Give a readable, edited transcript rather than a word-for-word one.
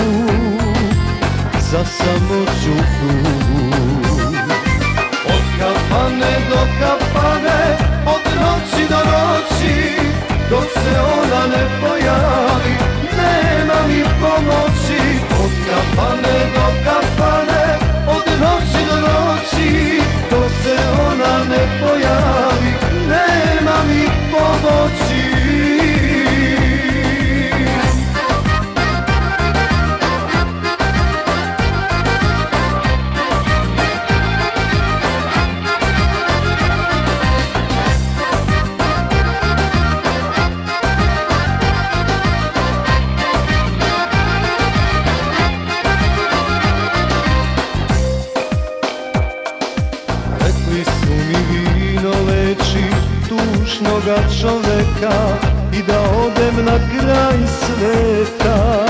za samoću tugu. Od kafane do kafane, od noći do noći, dok se ona ne pojavi, nema mi pomoći. Od kafane do kafane, od noći do noći, dok se ona ne pojavi, nema mi pomoći. Rekli su mi vino leči tužnoga čoveka i da odem na kraj sveta.